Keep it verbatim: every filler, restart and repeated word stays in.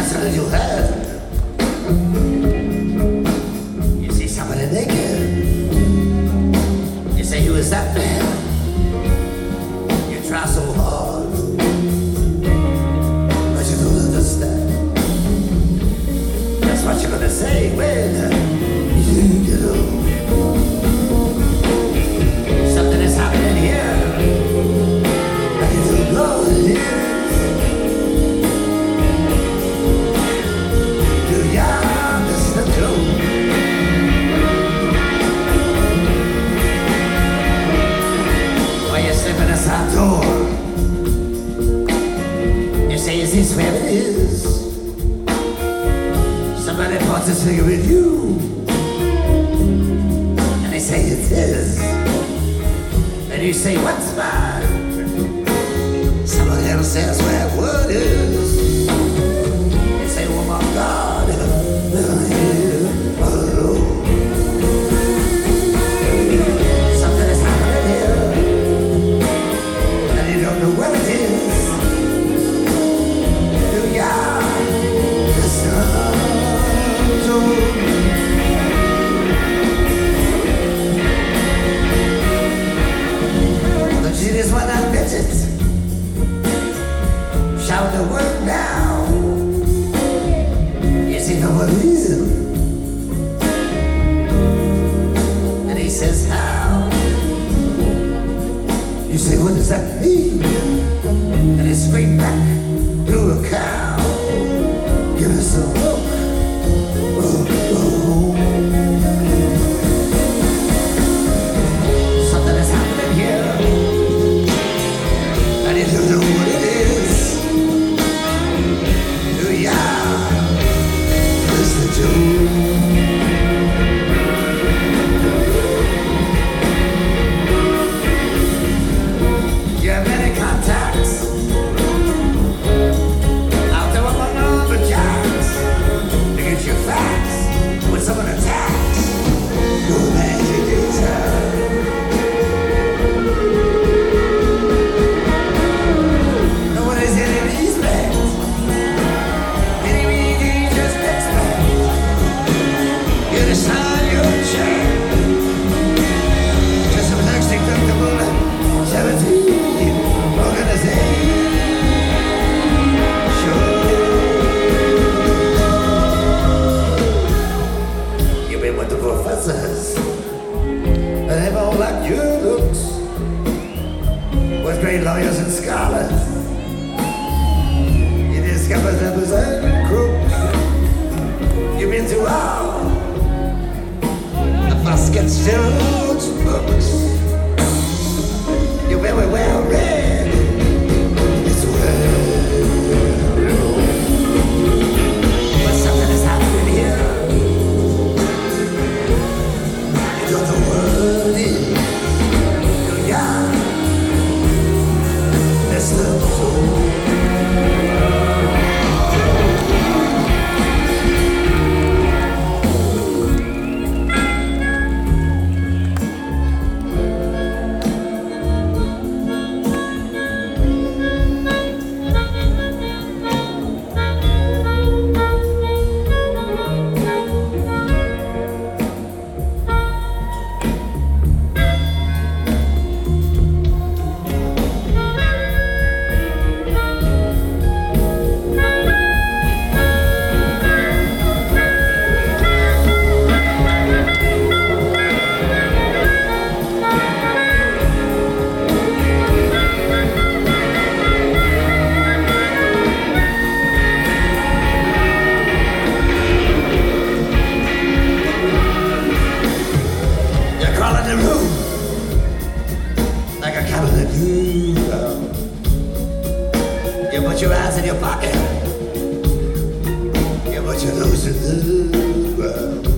answer that you had. You see somebody naked. You say you was that man. You try so hard, but you don't understand. That's what you're gonna say when you get home. Something is happening here. And you don't know what it is. Door. You say, is this where it is? Somebody points a finger at you, and they say it is. And you say, what's mine? Somebody else says where what is. You say, oh my God, I'm here alone. What it is, do ya listen to me? The genius when I bet it, shout the word now. Yes, you know what it is. And he says, how? You say, what does that mean? And it's straight back through a cow. Give us a look. Oh, oh. Something is happening here, and you don't know what it is. Do ya? Listen to you have many contacts. Someone attacks your navigator. No one is in these lands. Any you just expect. You decide your chair. Just some next deductible seventeen organization. With the professors, and they all like your looks, with great lawyers and scholars. You discover them as a crooks. You've been through all the baskets filled books. You're very well read. It's well. But something is happening here. You put your hands in your pocket. You put your nose in the ground.